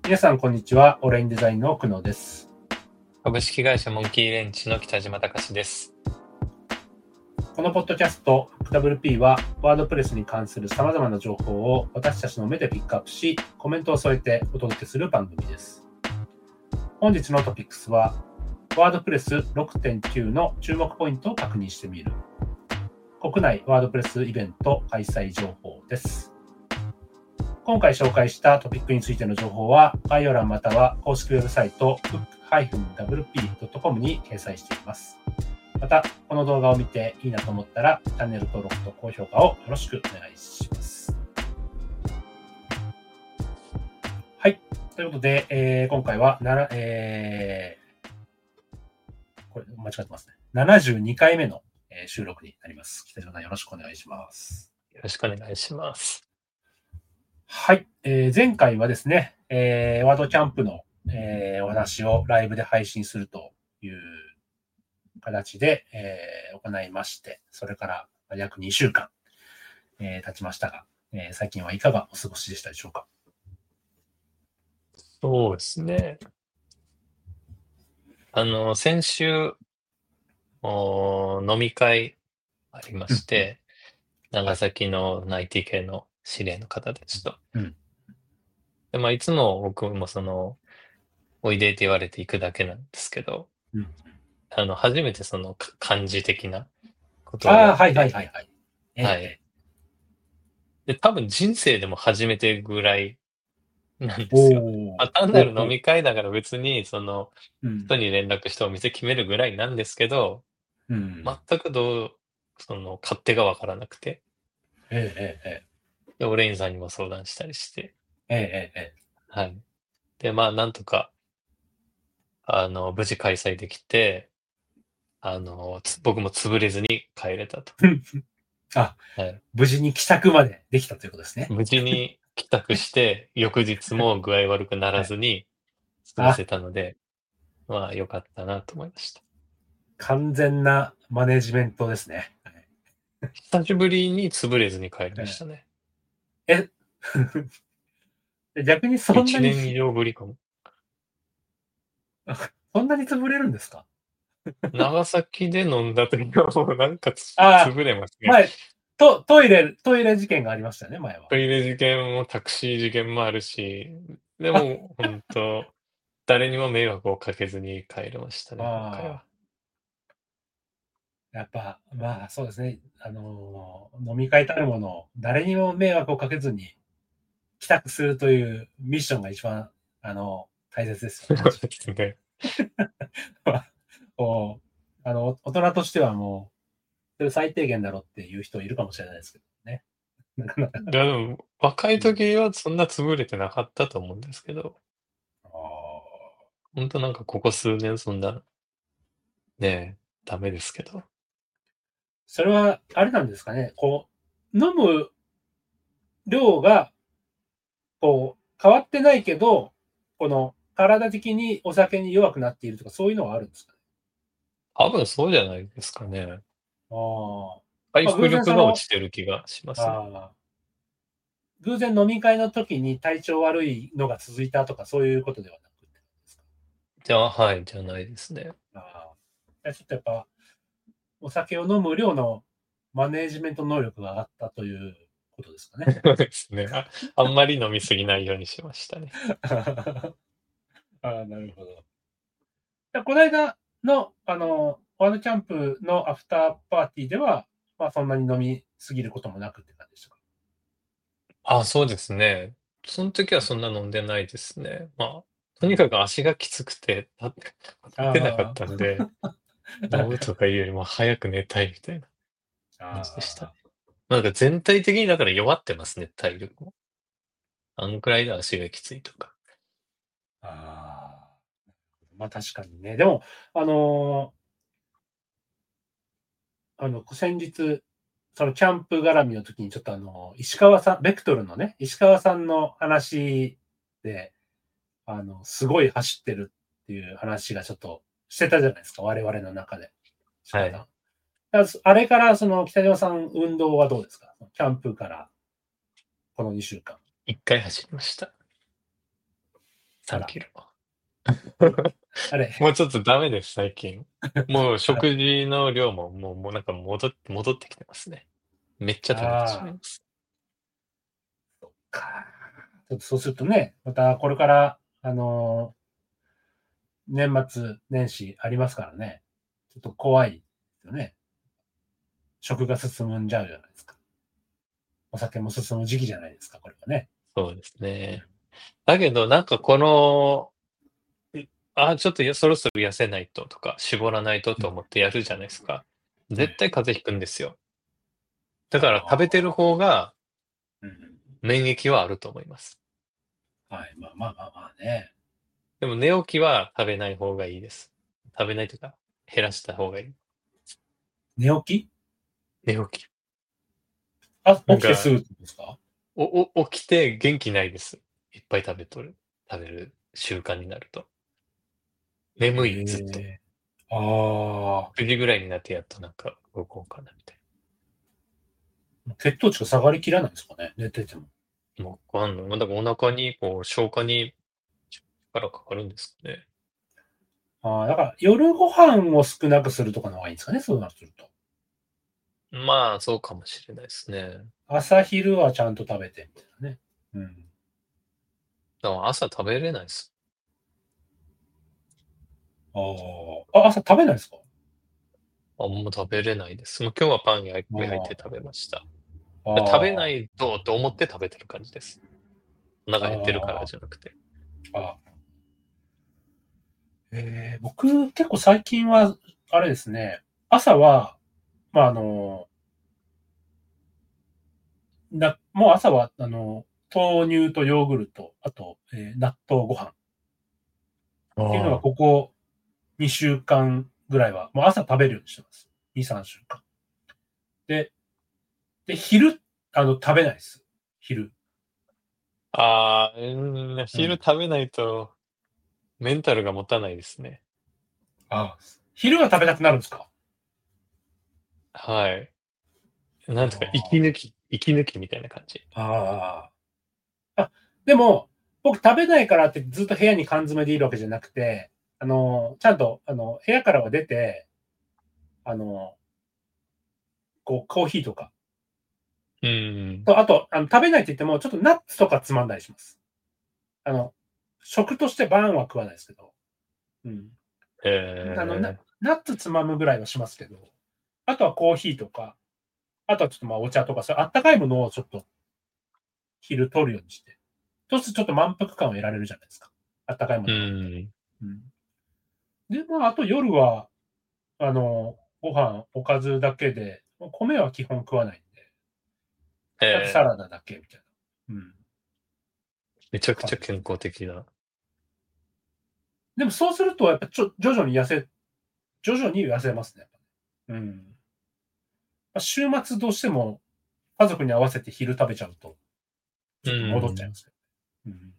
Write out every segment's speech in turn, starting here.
皆さん、こんにちは。オレインデザインの久野です。 株式会社モンキーレンチの北島隆です。 このポッドキャスト WP は、ワードプレスに関する様々な情報を私たちの目でピックアップし、コメントを添えてお届けする番組です。本日のトピックスは、ワードプレス 6.9 の注目ポイントを確認してみる。国内ワードプレスイベント開催情報です。今回紹介したトピックについての情報は、概要欄または公式ウェブサイト book-wp.com に掲載しています。また、この動画を見ていいなと思ったら、チャンネル登録と高評価をよろしくお願いします。はい。ということで、今回はこれ間違ってますね。72回目の収録になります。北島さん、よろしくお願いします。 よろしくお願いします。 はい。前回はですね、ワードキャンプの、お話をライブで配信するという形で、行いまして、それから約2週間、経ちましたが、最近はいかがお過ごしでしたでしょうか？ そうですね。先週、飲み会ありまして、長崎の内 IT 系の知り合いの方たちと。で、いつも僕もおいでって言われて行くだけなんですけど、初めて漢字的なことをやっはいはいて、 はいはい。 はい。で、多分人生でも初めてぐらいなんですよ。単なる飲み会だから別に人に連絡してお店決めるぐらいなんですけど、全く勝手がわからなくて。で、オレインさんにも相談したりして。はい。で、なんとか、無事開催できて、僕も潰れずに帰れたと。はい。 無事に帰宅までできたということですね。 無事に帰宅して、翌日も具合悪くならずに過ごせたので、良かったなと思いました。 完全なマネジメントですね。 久しぶりに潰れずに帰りましたね。 逆にそんなに 1年以上ぶりかも。 そんなに潰れるんですか？ 長崎で飲んだ時はもうなんか潰れますね。 前、トイレ事件がありましたよね、前は。 トイレ事件もタクシー事件もあるし、でも本当誰にも迷惑をかけずに帰れましたね、今回は。 やっぱ、そうですね。飲み会たるもの、誰にも迷惑をかけずに帰宅するというミッションが一番、大切ですよね。 そうですね。 大人としてはもう、それ最低限だろっていう人いるかもしれないですけどね。なかなか。 いやでも、若い時はそんな潰れてなかったと思うんですけど、本当なんかここ数年そんな、ね、ダメですけど。 それは、あれなんですかね。飲む量が、変わってないけど、体的にお酒に弱くなっているとか、そういうのはあるんですかね。 多分そうじゃないですかね。回復偶然力が落ちてる気がしますね。 あ偶然飲み会の時に体調悪いのが続いたとか、そういうことではなくてですか？ はい、じゃないですね。 ちょっとやっぱ、お酒を飲む量のマネージメント能力が上がったということですかね。 そうですね。あんまり飲み過ぎないようにしましたね。 なるほど。この間の、ワードキャンプのアフターパーティーでは、そんなに飲みすぎることもなくって感じでしたか？ そうですね。その時はそんな飲んでないですね。とにかく足がきつくて、立てなかっあたんで、飲むとかいうよりも早く寝たいみたいな感じでしたね。 あ、 なんか全体的にだから弱ってますね、体力も。あのくらいで足がきついとか。 あ確かにね。でも、あの先日、そのキャンプ絡みの時にちょっと石川さん、ベクトルのね、石川さんの話で、すごい走ってるっていう話がちょっとしてたじゃないですか、我々の中で。石川さん。 はい。 あれから北島さん、運動はどうですか？キャンプからこの2週間。 1回走りました。 3キロ。 あれ。 もうちょっとダメです、最近。もう食事の量も、もうなんか戻ってきてますね。めっちゃ食べてしまいます。 そっか。ちょっとそうするとね、またこれから、年末年始ありますからね。ちょっと怖いですよね。食が進んじゃうじゃないですか。お酒も進む時期じゃないですか、これはね。 そうですね。だけどなんかこの、ちょっとそろそろ痩せないととか、絞らないとと思ってやるじゃないですか。絶対風邪ひくんですよ。だから食べてる方が免疫はあると思います。 はい、まあまあまあまあね。 でも寝起きは食べない方がいいです。食べないというか、減らした方がいい。 寝起き寝起き。 起きてすぐですか？ 起きて元気ないです。いっぱい食べる習慣になると。眠い、ずっと。 ああ。 9時ぐらいになってやっとなんか動こうかなみたい血糖値が下がりきらないんですかね、寝てても。 な。わかんない。だからお腹に消化に力かかるんですかね。 だから夜ご飯を少なくするとかの方がいいんですかね、そうなると。 まあ、そうかもしれないですね。 朝昼はちゃんと食べてみたいなね。うん。 だから朝食べれないです。 朝食べないですか？ あんま食べれないです。もう今日はパン焼いて食べました。食べなあいと思って食べてる感じです。お腹減ってるからあ、 じゃなくて。 あ僕、結構最近は、あれですね、朝は、まあ、もう朝は、豆乳とヨーグルト、あと、納豆ご飯っていうのが、 あここ2週間ぐらいは、もう朝食べるようにしてます。2、3週間。で、昼、食べないです。昼。 昼うん。 食べないとメンタルが持たないですね。 昼は食べたくなるんですか？ はい。なんとかあ息抜きみたいな感じ。 あ。でも、僕食べないからってずっと部屋に缶詰でいるわけじゃなくて、ちゃんと、部屋からは出て、あの、コーヒーとか、 うん。 あと、食べないって言っても、ちょっとナッツとかつまんだりします。あの、食としてバーンは食わないですけど、うん。 えナッツつまむぐらいはしますけど、あとはコーヒーとか、あとはちょっとまあお茶とか、そういうあったかいものをちょっと昼取るようにして。そうするとちょっと満腹感を得られるじゃないですか。あったかいもうのを飲むと。 ん。 うん。で、まあ、あと夜は、ご飯、おかずだけで、米は基本食わないんで、あとサラダだけみたいな。うん。 めちゃくちゃ健感じですね。 康的な。 でもそうすると、やっぱ徐々に痩せますね。うん。週末どうしても家族に合わせて昼食べちゃうと、 うちょっと戻っちゃいまん。 すけど。うん。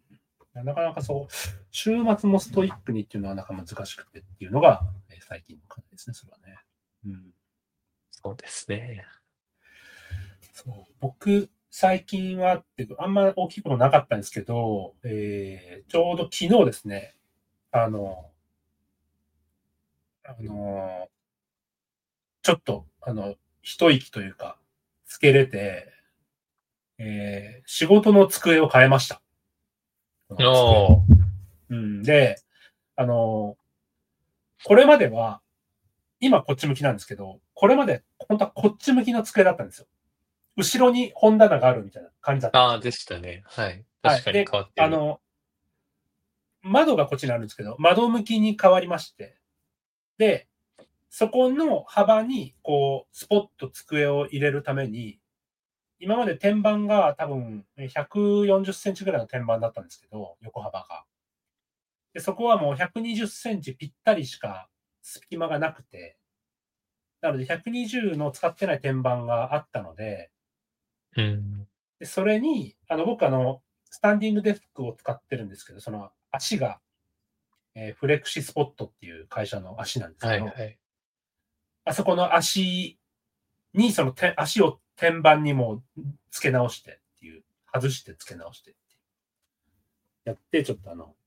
なかなかそう、週末もストイックにっていうのはなかなか難しくてっていうのが、最近の感じですね、それはね。うん。 そうですね。 そう。僕、最近はっていうか、あんま大きいことなかったんですけど、ちょうど昨日ですね、あの、あの、ちょっと、一息というか、つけれて、仕事の机を変えました。この机。 おー。 うん。で、あの、これまでは、今こっち向きなんですけど、これまで本当はこっち向きの机だったんですよ。後ろに本棚があるみたいな感じだったんですよ。 でしたね。はい。 はい。 確かにで、 変わってる。 窓がこっちにあるんですけど、窓向きに変わりまして、で、そこの幅に、こう、スポッと机を入れるために、今まで天板が多分140センチぐらいの天板だったんですけど、横幅が。で、そこはもう120センチぴったりしか隙間がなくて、なので120の使ってない天板があったので、 うん。 でそれに、僕スタンディングデスクを使ってるんですけど、その足が、フレクシスポットっていう会社の足なんですけど、 はいはい。 あそこの足に、足を天板にも付け直してっていう、外して付け直してってやって、ちょっと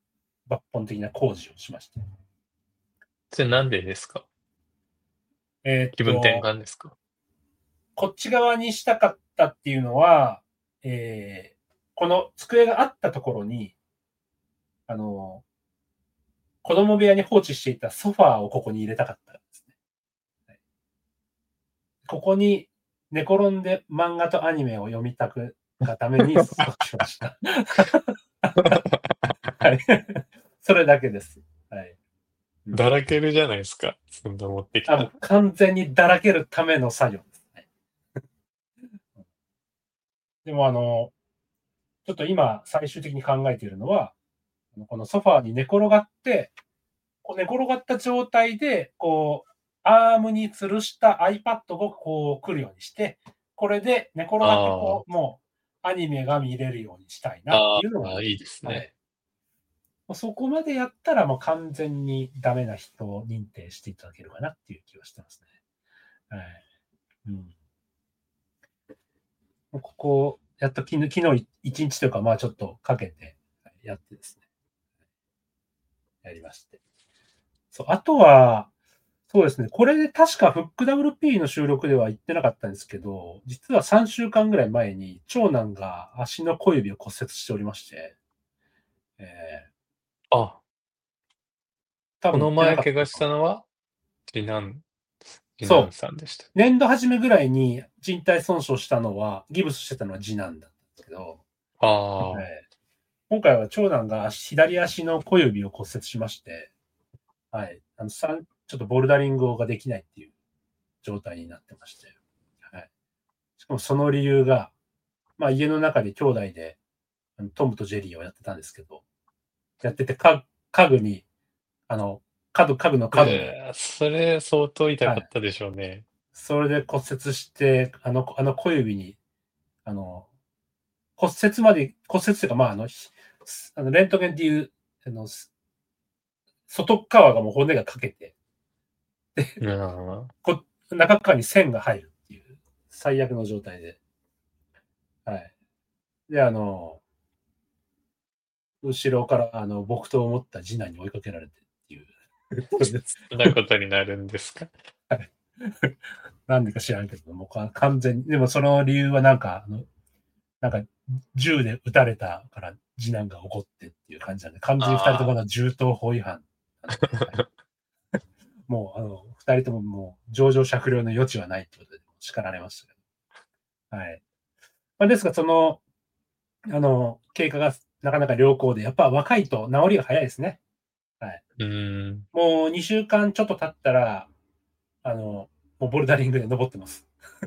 抜本的な工事をしました。 それなんでですか？気分転換ですか？ こっち側にしたかったっていうのは、この机があったところに、子供部屋に放置していたソファーをここに入れたかったんですね。はい、ここに寝転んで漫画とアニメを読みたくがためにそうしました。はい。それだけです。はい。 だらけるじゃないですか。そんな持ってきたら。 完全にだらけるための作業ですね。でもちょっと今最終的に考えているのは、このソファーに寝転がって、寝転がった状態で、アームに吊るした iPad を来るようにして、これで寝転がって、もうアニメが見れるようにしたいなっていうのが、 いいですね。 はい、そこまでやったらもう完全にダメな人を認定していただけるかなっていう気はしてますね。はい。ここ、やっと昨日1日というか、ちょっとかけてやってですね。やりまして。そう、あとは、そうですね。これで確かフック WP の収録では言ってなかったんですけど、実は3週間ぐらい前に長男が足の小指を骨折しておりまして、多この分言ってなかった。 前怪我したのは次男さんでした。 年度初めぐらいに靭帯損傷したのは、ギブスしてたのは次男だったんですけど、今回は長男が左足の小指を骨折しまして、はい。ちょっとボルダリングができないっていう状態になってまして。はい。しかもその理由が、家の中で兄弟で、トムとジェリーをやってたんですけど、やってて、家具に、家具の角に。 それ相当痛かったでしょうね。はい、 それで骨折して、小指に、骨折というか、レントゲンっていう、外側がもう骨が欠けて、で、中側に線が入るっていう、最悪の状態で。はい。で、後ろから木刀を持った次男に追いかけられてっていう。 そんなことになるんですか？ はい。なんでか知らんけど、もう完全に、でもその理由はなんか銃で撃たれたから次男が怒ってっていう感じなんで、完全に二人とも銃刀法違反なんで、はい、もう二人とももう情状酌量の余地はないってことで叱られましたけど。はい。ですが、経過がなかなか良好で、やっぱ若いと治りが早いですね。はい。もう2週間ちょっと経ったら、もうボルダリングで登ってます。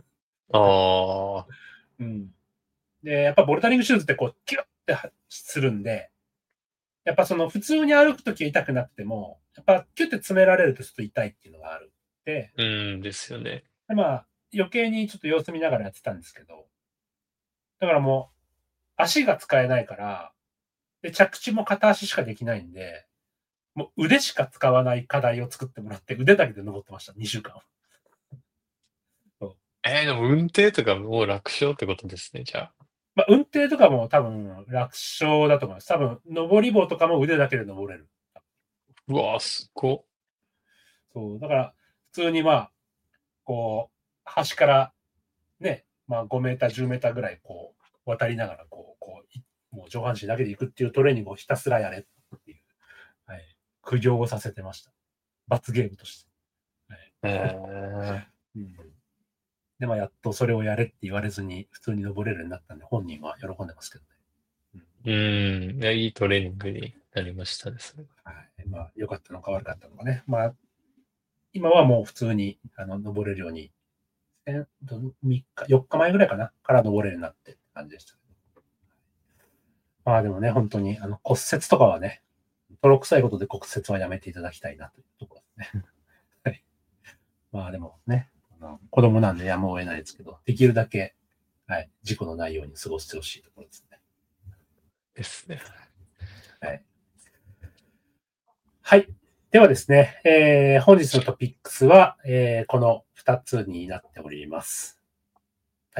うん。で、やっぱボルダリングシューズってキュッてするんで、やっぱ普通に歩くときは痛くなくても、やっぱキュッて詰められるとちょっと痛いっていうのがある。 ですよね。 で、余計にちょっと様子見ながらやってたんですけど、だからもう、足が使えないから、で、着地も片足しかできないんで、もう腕しか使わない課題を作ってもらって、腕だけで登ってました、2週間。 でも運転とかもう楽勝ってことですね、じゃあ。運転とかも多分楽勝だと思います。多分、登り棒とかも腕だけで登れる。 うわぁ、すごっ。 そう、だから、普通に端からね、5メーター、10メーターぐらい渡りながら、もう上半身だけで行くっていうトレーニングをひたすらやれっていう、はい、苦行をさせてました。罰ゲームとして。で、やっとそれをやれって言われずに普通に登れるようになったんで、本人は喜んでますけどね。いいトレーニングになりましたですね。 はい。良かったのか悪かったのかね。今はもう普通に登れるように、3日、4日前ぐらいかなから登れるようになってって感じでした。でもね、本当に骨折とかはね、泥臭いことで骨折はやめていただきたいなというところですね。はい。でもね、子供なんでやむを得ないですけど、できるだけ、はい、事故のないように過ごしてほしいところですね。 ですね。 はい。はい。ではですね、本日のトピックスは、この2つになっております。はい。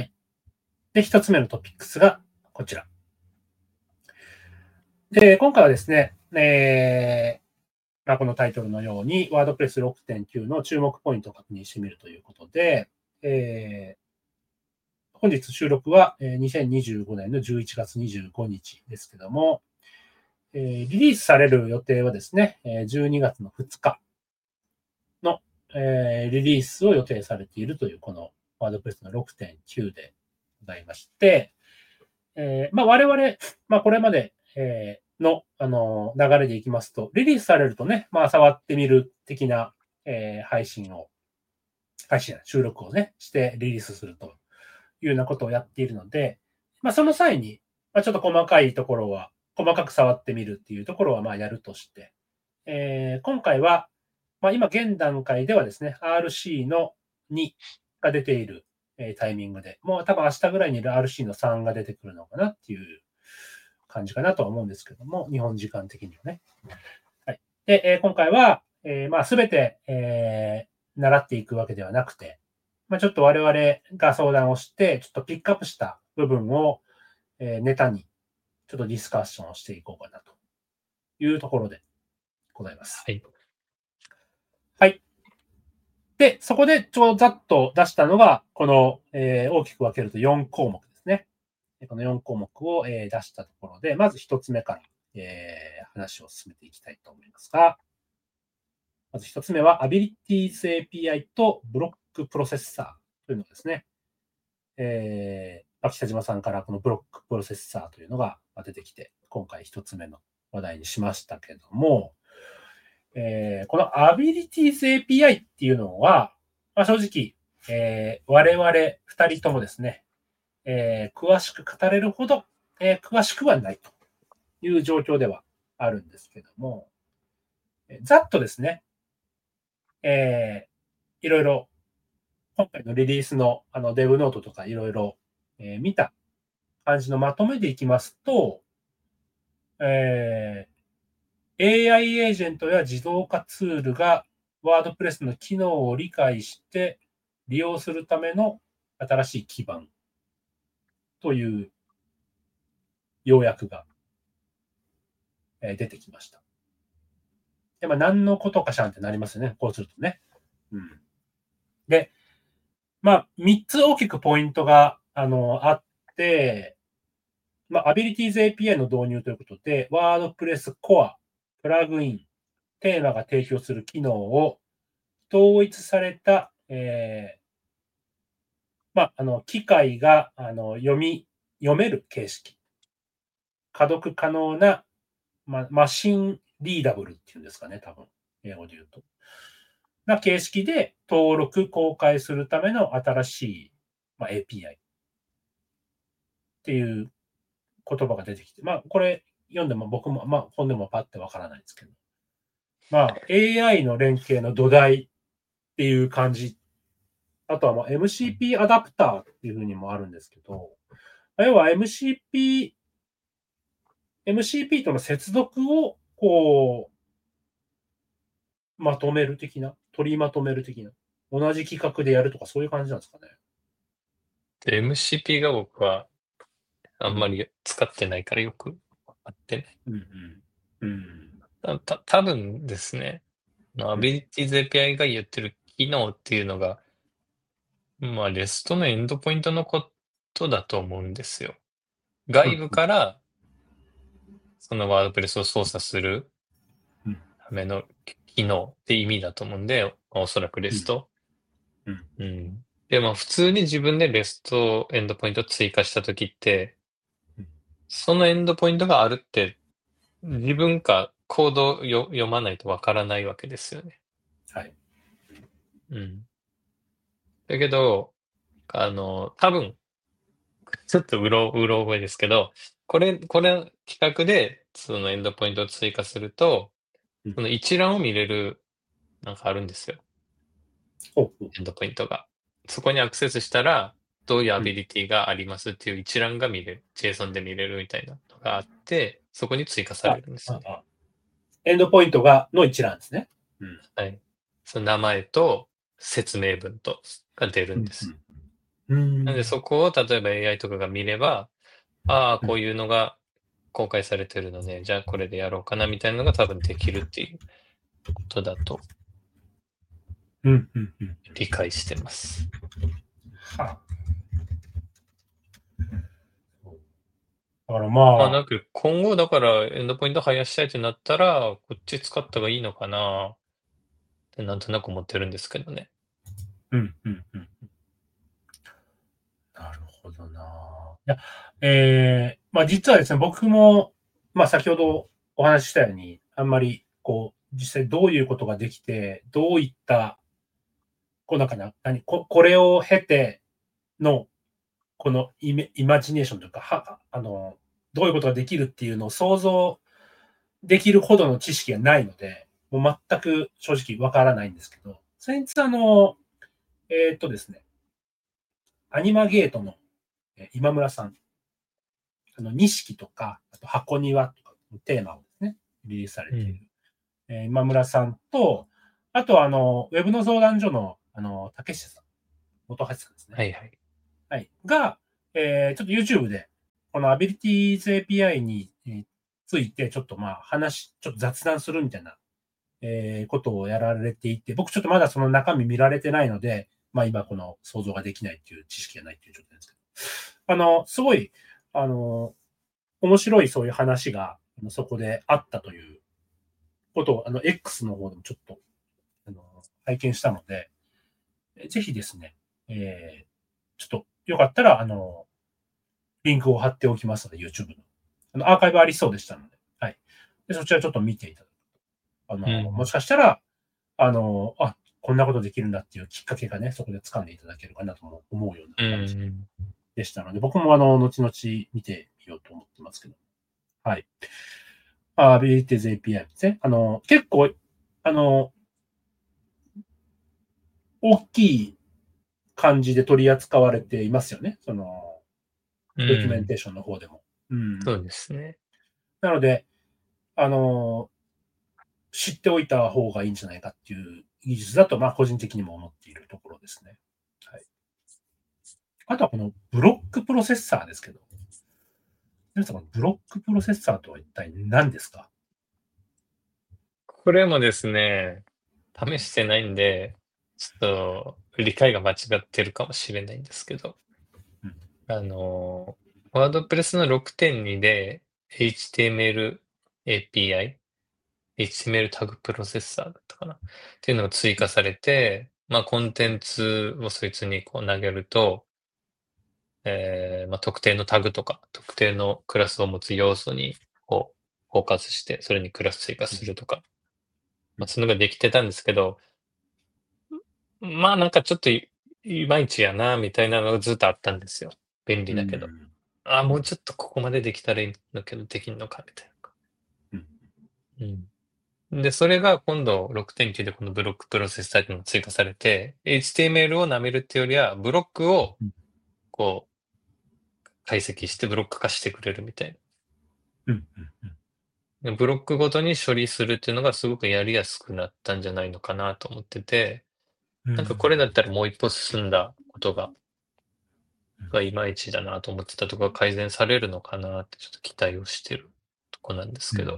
で、1つ目のトピックスがこちら。今回はですね、 このタイトルのように、ワードプレス 6.9 の注目ポイントを確認してみるということで、本日収録は2025年の11月25日ですけども、リリースされる予定はですね、12月の2日の、リリースを予定されているという、このワードプレスの 6.9 でございまして、我々、これまで、の、流れでいきますと、リリースされるとね、触ってみる的な、収録をね、してリリースするというようなことをやっているので、その際に、ちょっと細かいところは、細かく触ってみるっていうところは、やるとして、今回は、今現段階ではですね、RC の2が出ているタイミングで、もう多分明日ぐらいに RC の3が出てくるのかなっていう感じかなとは思うんですけども、日本時間的にはね。はい。で、今回は、すべて、習っていくわけではなくて、ちょっと我々が相談をして、ちょっとピックアップした部分を、ネタに、ちょっとディスカッションをしていこうかなというところでございます。 はい。 はい。で、そこでざっと出したのが、この、大きく分けると4項目ですね。この4項目を、出したところで、まず1つ目から、話を進めていきたいと思いますが、まず1つ目は Abilities API とブロックプロセッサーというのですね。北島さんからこのブロックプロセッサーというのが出てきて、今回1つ目の話題にしましたけども、この Abilities API っていうのは、正直、我々2人ともですね、詳しく語れるほど、詳しくはないという状況ではあるんですけども、ざっとですね、いろいろ、今回のリリースのデブノートとかいろいろ見た感じのまとめでいきますと、AI エージェントや自動化ツールがワードプレスの機能を理解して利用するための新しい基盤という要約が出てきました。で、何のことかしらんってなりますよね。こうするとね。で、3つ大きくポイントがあって、Abilities API の導入ということで、WordPress Core、プラグイン、テーマが提供する機能を統一された、機械が読める形式。可読可能な、マシンリーダブルっていうんですかね、多分。英語で言うと。な形式で登録、公開するための新しい、API っていう言葉が出てきて、これ読んでも僕も、本でもパッてわからないですけど。AI の連携の土台っていう感じ。あとはMCP アダプターっていうふうにもあるんですけど、要は MCP との接続をまとめる的な、取りまとめる的な、同じ企画でやるとかそういう感じなんですかね。 で、MCP が僕はあんまり使ってないからよくあってね。多分ですね、Abilities API が言ってる機能っていうのが、REST のエンドポイントのことだと思うんですよ。外部からそのワードプレスを操作するための機能って意味だと思うんで、おそらく REST。で、普通に自分で REST エンドポイントを追加したときって、そのエンドポイントがあるって、自分かコードを読まないとわからないわけですよね。 はい。 だけど、多分、ちょっとうろ覚えですけど、これ企画で、そのエンドポイントを追加すると、その一覧を見れる、なんかあるんですよ。エンドポイントが。そこにアクセスしたら、どういうアビリティがありますっていう一覧が見れる、JSON で見れるみたいなのがあって、そこに追加されるんですよね。 エンドポイントの一覧ですね。 はい。その名前と説明文とが出るんです。なのでそこを例えば AI とかが見れば、こういうのが公開されてるので、じゃあこれでやろうかなみたいなのが多分できるっていうことだと理解してます。 はあ、だからまあ。 なんか今後だからエンドポイント生やしたいってなったら、こっち使った方がいいのかなってなんとなく思ってるんですけどね。 なるほどな。いや、まあ実はですね、僕も、まあ先ほどお話ししたように、あんまりこう、実際どういうことができて、どういった、こうなんかな、これを経ての、このイマジネーションというか、どういうことができるっていうのを想像できるほどの知識がないので、もう全く正直わからないんですけど、先日ですね、アニマゲートの今村さん、錦とか、あと箱庭とかのテーマをですね、リリースされている、今村さんと、あとウェブの相談所の、竹下さん、元橋さんですね。 はいはい。 はい。が、ちょっと YouTube で、この Abilities API について、ちょっとまあちょっと雑談するみたいな、ことをやられていて、僕ちょっとまだその中身見られてないので、まあ今この想像ができないっていう知識がないっていう状態ですけど、すごい、面白いそういう話がそこであったということを、X の方でもちょっと、拝見したので、ぜひですね、ちょっとよかったら、リンクを貼っておきますので、YouTube の。アーカイブありそうでしたので、はい。でそちらちょっと見ていただくと。もしかしたら、こんなことできるんだっていうきっかけがね、そこで掴んでいただけるかなと思うような感じでしたので、僕も後々見てみようと思ってますけど。はい。Abilities API ですね。結構、大きい感じで取り扱われていますよね。その、ドキュメンテーションの方でも。 そうですね。 なので、知っておいた方がいいんじゃないかっていう技術だと、まあ、個人的にも思っているところですね。はい。あとはこのブロックプロセッサーですけど、皆さん、ブロックプロセッサーとは一体何ですか？ これもですね、試してないんで、ちょっと理解が間違ってるかもしれないんですけど、ワードプレスの6.2で HTML API、HTML タグプロセッサーだったかなっていうのが追加されて、まあ、コンテンツをそいつにこう投げると、まあ、特定のタグとか、特定のクラスを持つ要素にこうフォーカスして、それにクラス追加するとか、まあ、そういうのができてたんですけど、まあ、なんかちょっといまいちやなみたいなのがずっとあったんですよ。便利だけど。もうちょっとここまでできたらいいんだけど、できんのかみたいな。うん。で、それが今度6.9でこのブロックプロセッサーっていうのが追加されて、HTML を舐めるっていうよりは、ブロックをこう解析してブロック化してくれるみたいな。ブロックごとに処理するっていうのがすごくやりやすくなったんじゃないのかなと思ってて、なんかこれだったらもう一歩進んだことがいまいちだなと思ってたところが改善されるのかなってちょっと期待をしてるとこなんですけど、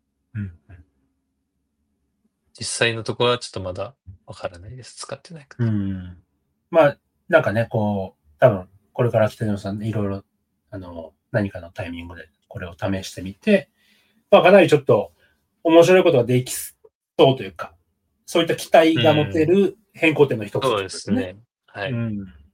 実際のところはちょっとまだわからないです。使ってないから。 まあ、なんかね、こう、多分、これから北島さん、いろいろ、何かのタイミングでこれを試してみて、まあ、かなりちょっと面白いことができそうというか、そういった期待が持てる変更点の一つそうですね。はい。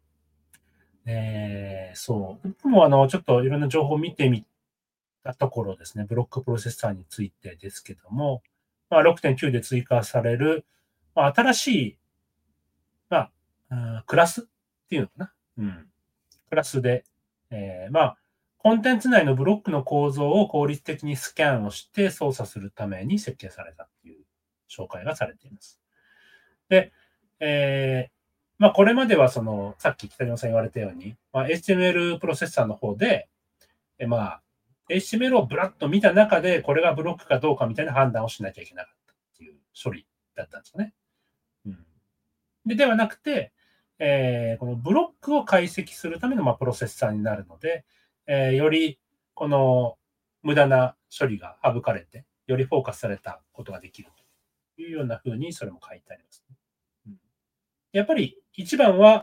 そう。僕もちょっといろんな情報を見てみたところですね、ブロックプロセッサーについてですけども、まあ、6.9で追加される、まあ、新しい、まあ、クラスっていうのかな。クラスで、まあ、コンテンツ内のブロックの構造を効率的にスキャンをして操作するために設計されたっていう紹介がされています。で、まあ、これまではさっき北島さん言われたように、まあ、HTML プロセッサーの方で、まあ、HTML をブラッと見た中で、これがブロックかどうかみたいな判断をしなきゃいけなかったっていう処理だったんですよね。ではなくて、このブロックを解析するためのプロセッサーになるので、よりこの無駄な処理が省かれて、よりフォーカスされたことができるというような風にそれも書いてありますね。やっぱり一番は、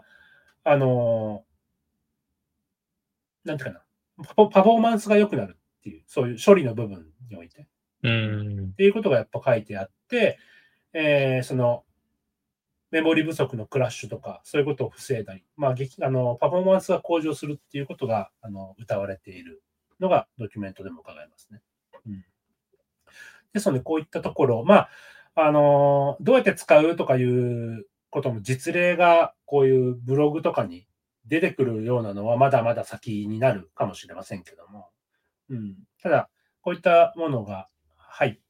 なんていうかな、パフォーマンスが良くなるっていう、そういう処理の部分において。っていうことがやっぱ書いてあって、その、メモリ不足のクラッシュとか、そういうことを防いだり、パフォーマンスが向上するっていうことが、謳われているのがドキュメントでも伺えますね。ですので、こういったところ、どうやって使うとかいうことの実例が、こういうブログとかに出てくるようなのは、まだまだ先になるかもしれませんけども、ただ、こういったものが入って、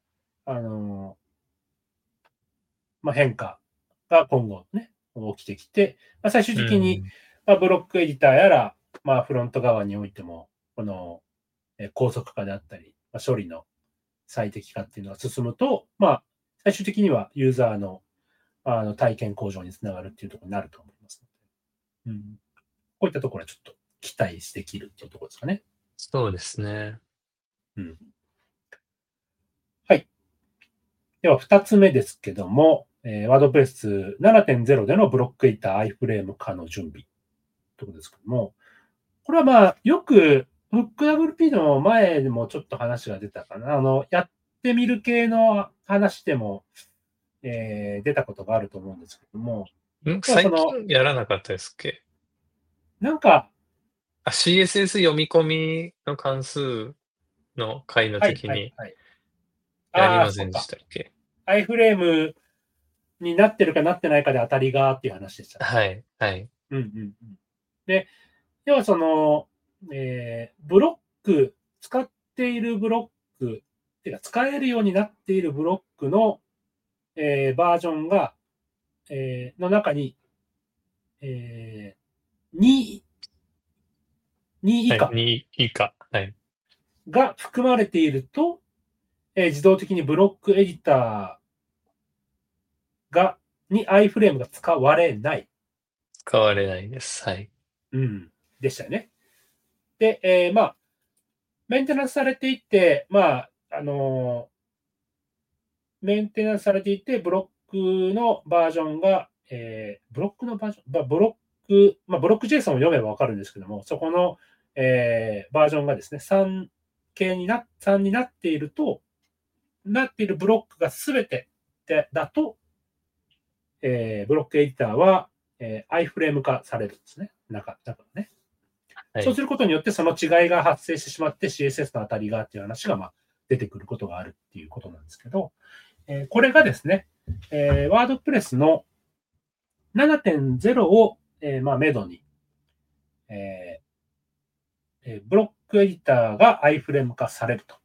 変化が今後ね、起きてきて、最終的に、ブロックエディターやら、フロント側においても、この、高速化であったり、処理の最適化っていうのが進むと、最終的にはユーザーの、体験向上につながるっていうところになると思いますので、こういったところはちょっと期待できるっていうところですかね。 そうですね。 はい。では、2つ目ですけども、ワードプレス 7.0 でのブロックエディター iFrame 化の準備ということですけども、これはよく、FookWP の前でもちょっと話が出たかな。やってみる系の話でも、出たことがあると思うんですけども。 最近やらなかったですっけ？ なんか、 CSS 読み込みの関数の回の時に、やりませんでしたっけ ？iFrame になってるかなってないかで当たりがっていう話でした。 はい、はい。 で、要はその、ブロック、使っているブロック、てか使えるようになっているブロックの、バージョンが、の中に、2以下。 2以下。はい。 が含まれていると、自動的にブロックエディターに iFrame が使われない。 使われないです。はい。 でしたよね。で、メンテナンスされていて、メンテナンスされていて、ブロックのバージョンが、ブロックのバージョン、ブロック JSON を読めばわかるんですけども、そこの、バージョンがですね、3になっていると、なっているブロックがすべてだと、ブロックエディターは、iFrame 化されるんですね。中ね。そうすることによってその違いが発生してしまって CSS の当たりがっていう話が出てくることがあるっていうことなんですけど、これがですね、ワードプレスの 7.0 を、めどに、ブロックエディターが iFrame 化されると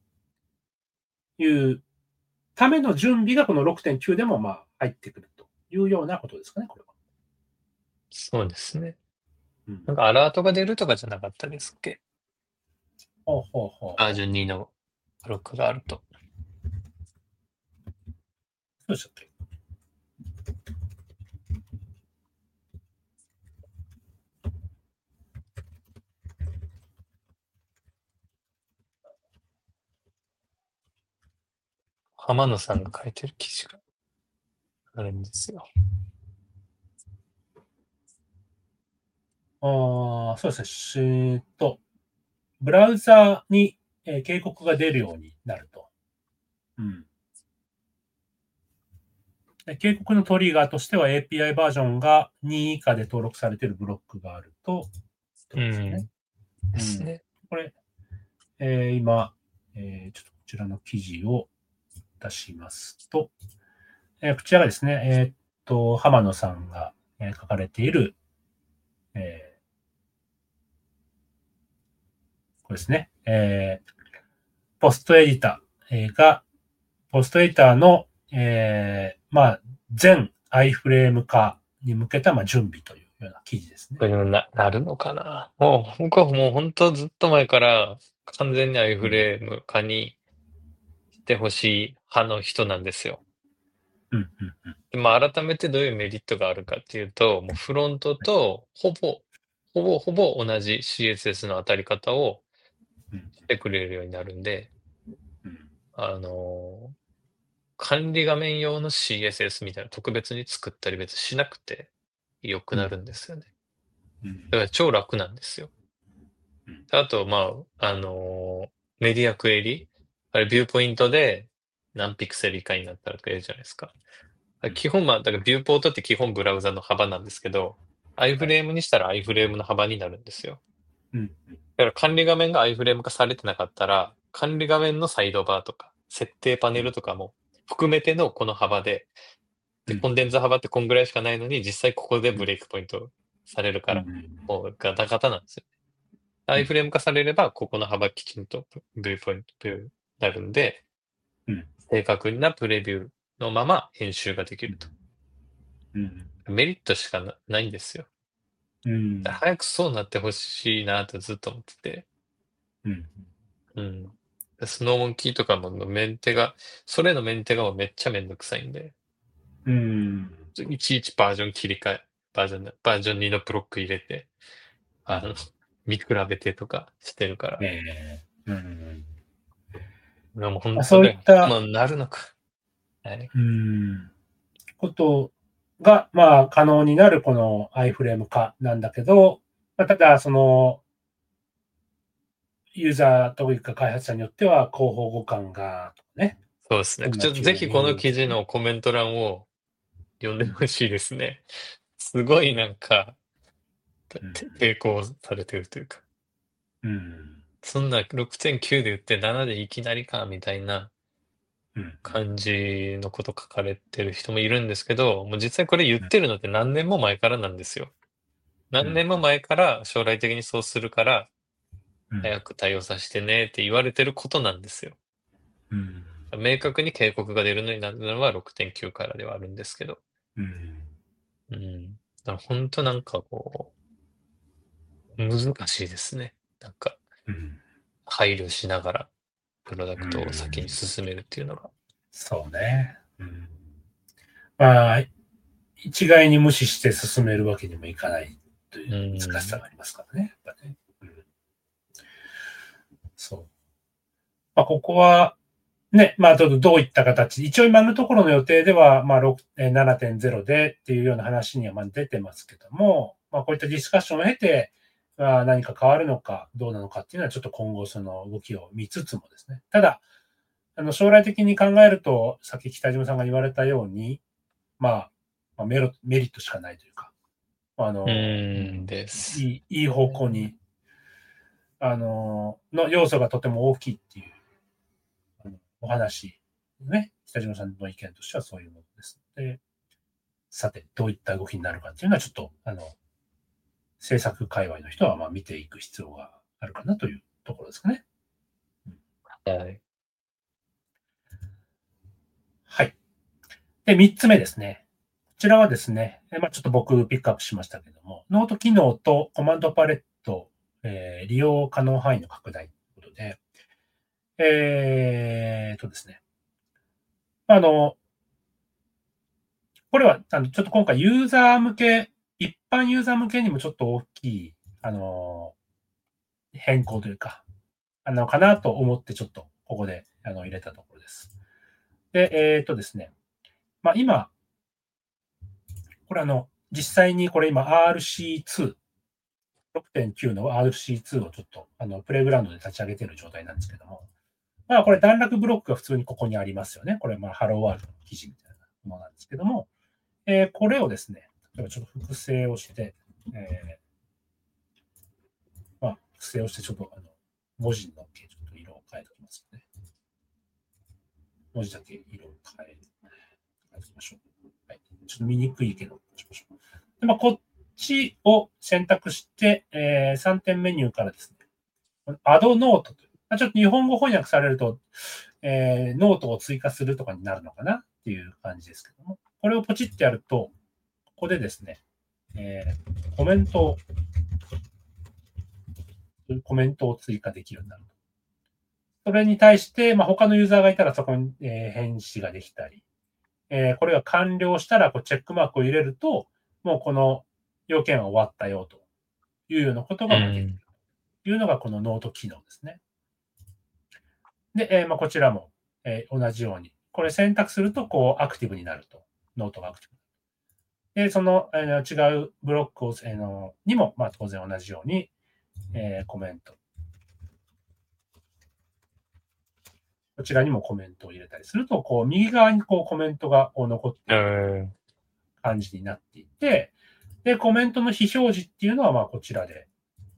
いうための準備がこの 6.9 でも入ってくるというようなことですかね、これは。 そうですね。なんかアラートが出るとかじゃなかったですっけ？バージョン2のブロックがあると。 そうでしたっけ？ 浜野さんが書いてる記事があるんですよ。 そうですね。ブラウザに、警告が出るようになると。警告のトリガーとしては API バージョンが2以下で登録されているブロックがあると。 ですね。 これ、今、ちょっとこちらの記事を出しますと、こちらがですね、浜野さんが、書かれている、これですね、ポストエディター、ポストエディターの、全 iFrame 化に向けた準備というような記事ですね。 これなるのかな。僕はもう本当ずっと前から完全に iFrame 化にしてほしい派の人なんですよ。改めてどういうメリットがあるかっていうと、もうフロントとほぼ同じ CSS の当たり方をしてくれるようになるんで、管理画面用の CSS みたいな特別に作ったり別にしなくて良くなるんですよね。だから超楽なんですよ。あと、メディアクエリ、あれビューポイントで何ピクセル以下になったらとか言うじゃないですか。基本だからビューポートって基本ブラウザの幅なんですけど、iFrame にしたら iFrame の幅になるんですよ。だから管理画面が iFrame 化されてなかったら、管理画面のサイドバーとか、設定パネルとかも含めてのこの幅で、コンデンサ幅ってこんぐらいしかないのに、実際ここでブレイクポイントされるから、もうガタガタなんですよ。iFrame 化されれば、ここの幅きちんとビューポイントになるんで、正確なプレビューのまま編集ができると。メリットしかないんですよ。早くそうなってほしいなとずっと思ってて。スノーモンキーとかもメンテが、それのメンテがもうめっちゃめんどくさいんで。いちいちバージョン切り替え、バージョン2のブロック入れて、見比べてとかしてるから。もう本当そういった、 なるのか。はい。 ことが、可能になるこの iFrame 化なんだけど、ただ、ユーザーというか開発者によっては広報互換が、ね。 そうですね。ぜひこの記事のコメント欄を読んでほしいですね。すごいなんか、抵抗されてるというか。そんな 6.9 で言って7でいきなりか、みたいな感じのこと書かれてる人もいるんですけど、もう実際これ言ってるのって何年も前からなんですよ。何年も前から将来的にそうするから、早く対応させてねって言われてることなんですよ。明確に警告が出るのになるのは 6.9 からではあるんですけど。本当なんかこう、難しいですね。なんか、配慮しながら、プロダクトを先に進めるっていうのが。 そうね。一概に無視して進めるわけにもいかないという難しさがありますからね。そう。ここは、ね、どういった形、一応今のところの予定では、7.0 でっていうような話には出てますけども、こういったディスカッションを経て、何か変わるのかどうなのかっていうのはちょっと今後その動きを見つつもですね。ただ、将来的に考えると、さっき北島さんが言われたように、メリットしかないというか、いい方向に、の要素がとても大きいっていうお話、ね、北島さんの意見としてはそういうものですので、さて、どういった動きになるかっていうのは、ちょっと、制作界隈の人は見ていく必要があるかなというところですかね。 はい。 はい。で、3つ目ですね。こちらはですね、ちょっと僕ピックアップしましたけども、ノート機能とコマンドパレット、利用可能範囲の拡大ということで、ですね。これは、ちょっと今回ユーザー向け、一般ユーザー向けにもちょっと大きい、変更というか、かなと思ってちょっとここで、入れたところです。で、ですね。今、これ実際にこれ今 RC2、6.9 の RC2 をちょっと、プレイグラウンドで立ち上げている状態なんですけども、これ段落ブロックが普通にここにありますよね。これ、ハローワールドの記事みたいなものなんですけども、これをですね、例えばちょっと複製をして、複製をして、ちょっと文字のちょっと色を変えておきますね。文字だけ色を変えておきましょう。はい。ちょっと見にくいけど、しましょう。で、こっちを選択して、3点メニューからですね、アドノートという、ちょっと日本語翻訳されると、ノートを追加するとかになるのかなっていう感じですけども、これをポチってやると、ここでですね、コメントを追加できるようになると。それに対して、他のユーザーがいたらそこに、返信ができたり、これが完了したらチェックマークを入れると、もうこの要件は終わったよというようなことができるというのがこのノート機能ですね。 で、こちらも、同じように。これ選択すると、こう、アクティブになると。ノートがアクティブ。で、その、違うブロックを、にも、当然同じように、コメント。こちらにもコメントを入れたりすると、こう、右側にこうコメントがこう残っている感じになっていて、で、コメントの非表示っていうのは、こちらで、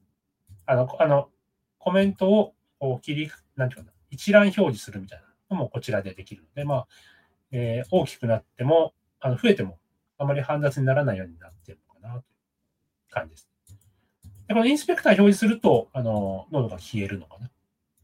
コメントをこうなんていうかな、一覧表示するみたいなのもこちらでできるので、大きくなっても、増えても、あまり煩雑にならないようになっているのかなという感じです。で、このインスペクター表示すると、ノードが消えるのかな。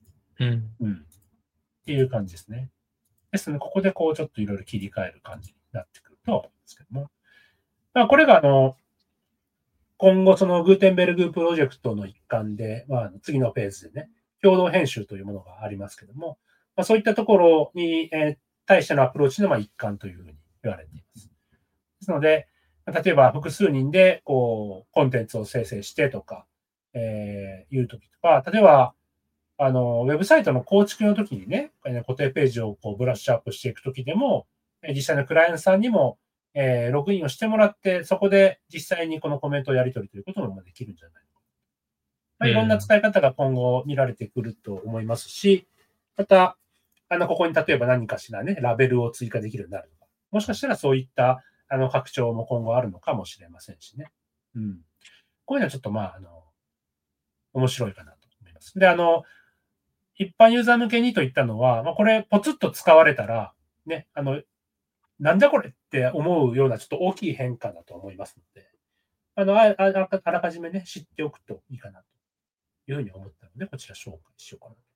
っていう感じですね。ですので、ここでこうちょっといろいろ切り替える感じになってくるとは思うんですけども。これが今後そのグーテンベルグプロジェクトの一環で、次のページでね、共同編集というものがありますけども、そういったところに、対してのアプローチの一環というふうに言われています。ですので、例えば複数人でこうコンテンツを生成してとか、いうときとか、例えば、ウェブサイトの構築の時にね、固定ページをこうブラッシュアップしていくときでも、実際のクライアントさんにも、ログインをしてもらって、そこで実際にこのコメントをやり取りということもできるんじゃないか。いろんな使い方が今後見られてくると思いますし、また、ここに例えば何かしらね、ラベルを追加できるようになるとか、もしかしたらそういった、拡張も今後あるのかもしれませんしね。こういうのはちょっと面白いかなと思います。で、一般ユーザー向けにといったのは、これ、ポツッと使われたら、ね、なんだこれって思うようなちょっと大きい変化だと思いますので、あらかじめね、知っておくといいかなというふうに思ったので、こちら紹介しようかなと。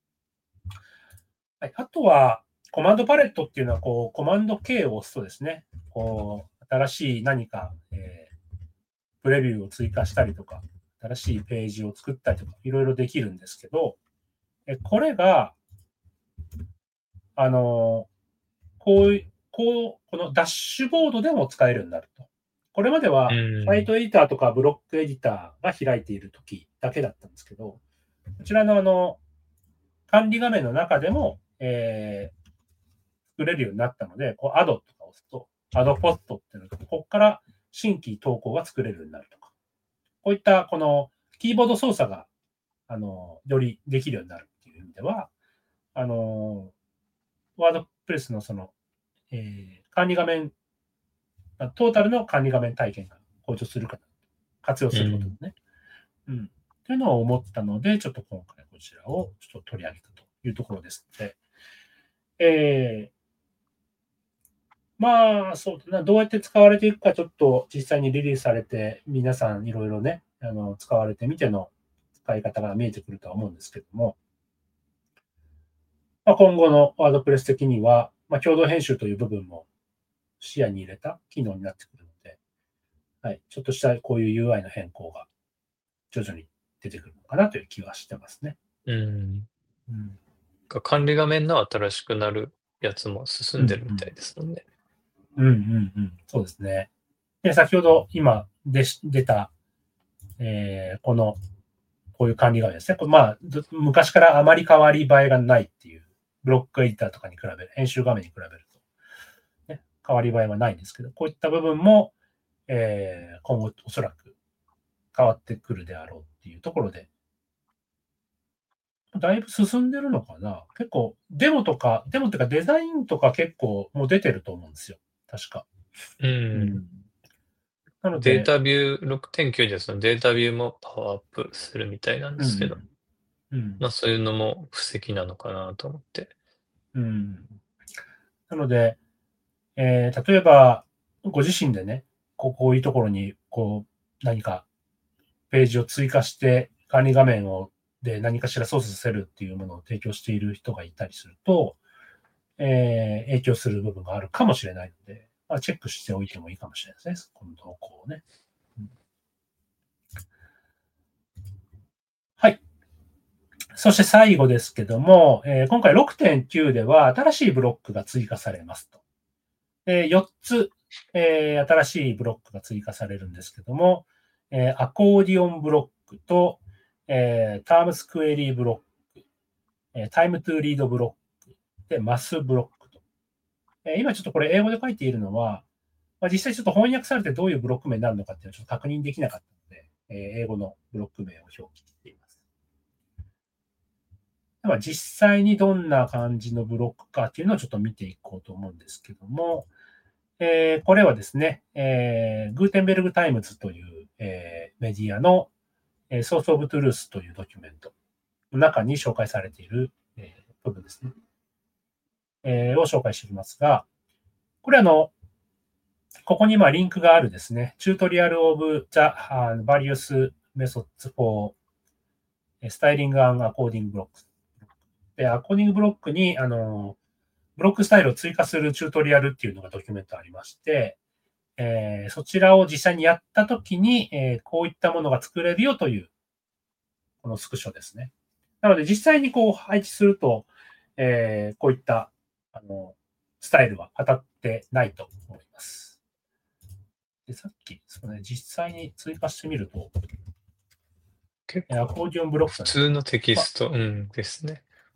はい、あとは、コマンドパレットっていうのは、こう、コマンド K を押すとですね、こう、新しい何か、プレビューを追加したりとか、新しいページを作ったりとか、いろいろできるんですけど、これが、このダッシュボードでも使えるようになると。これまでは、サイトエディターとかブロックエディターが開いているときだけだったんですけど、こちらの管理画面の中でも、作れるようになったので、こう、アドとか押すと、アドポストっていうのが、ここから新規投稿が作れるようになるとか、こういったこのキーボード操作が、よりできるようになるっていう意味では、ワードプレスのその、管理画面、トータルの管理画面体験が向上するかな、活用することですね。というのを思ったので、ちょっと今回こちらをちょっと取り上げたというところですので、そうだな、どうやって使われていくか、ちょっと実際にリリースされて、皆さんいろいろね、使われてみての使い方が見えてくるとは思うんですけども、今後のワードプレス的には、共同編集という部分も視野に入れた機能になってくるので、はい、ちょっとしたこういう UI の変更が徐々に出てくるのかなという気はしてますね。 管理画面の新しくなるやつも進んでるみたいですもんね。 そうですね。で、先ほど今出た、こういう管理画面ですね。昔からあまり変わり映えがないっていう、ブロックエディターとかに比べる、編集画面に比べると、ね、変わり映えはないんですけど、こういった部分も、今後おそらく変わってくるであろうっていうところで、だいぶ進んでるのかな。結構、デモっていうかデザインとか結構もう出てると思うんですよ。確か。 なので。データビュー 6.9 でそのデータビューもパワーアップするみたいなんですけど。そういうのも布石なのかなと思って。 なので、例えば、ご自身でね、こういうところに、何かページを追加して、管理画面で何かしら操作させるっていうものを提供している人がいたりすると、影響する部分があるかもしれないので、チェックしておいてもいいかもしれないですね。この動向をね。はい。そして最後ですけども、今回 6.9 では新しいブロックが追加されますと。4つ、新しいブロックが追加されるんですけども、アコーディオンブロックと、タームスクエリーブロック、 タイムトゥーリードブロックで、マスブロックと。今ちょっとこれ英語で書いているのは、実際ちょっと翻訳されてどういうブロック名になるのかっていうのはちょっと確認できなかったので、英語のブロック名を表記しています。では実際にどんな感じのブロックかっていうのをちょっと見ていこうと思うんですけども、これはですね、グーテンベルグタイムズという、メディアの、ソースオブトゥルースというドキュメントの中に紹介されている、部分ですね、を紹介していますが、これここにリンクがあるですね、チュートリアルオブ the various methods for styling and according blocks。で、アコーディングブロックに、ブロックスタイルを追加するチュートリアルっていうのがドキュメントありまして、そちらを実際にやったときに、こういったものが作れるよという、このスクショですね。なので、実際にこう配置すると、こういった、スタイルは当たってないと思います。で、さっき、実際に追加してみると、 結アコーディオンブロック、 普通のテキスト、ですね。 そう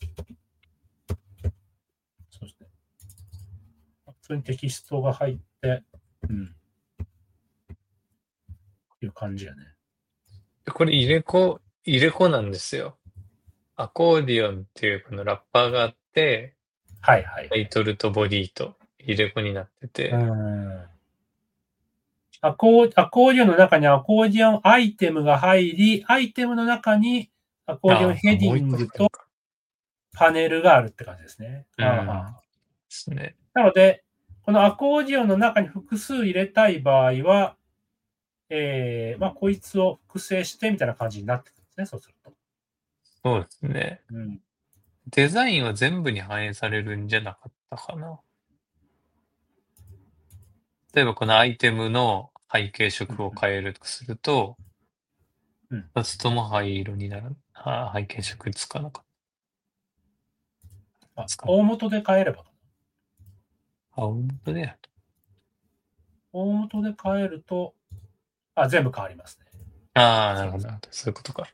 ですね。普通にテキストが入って、いう感じやね。 これ入れ子なんですよ。アコーディオンっていうこのラッパーがあって、 タイトルとボディと入れ子になってて。 アコーディオンの中にアコーディオンアイテムが入り、アイテムの中にアコーディオンヘディングとパネルがあるって感じですね。 ですね。 なので、このアコーディオンの中に複数入れたい場合は、こいつを複製してみたいな感じになってくるんですね、そうすると。 そうですね。デザインは全部に反映されるんじゃなかったかな。例えばこのアイテムの背景色を変えるとすると、2つとも灰色になる。背景色つかなかった。 大元で変えれば。 大元で大元で変えると、全部変わりますね。 なるほど。そういうことか。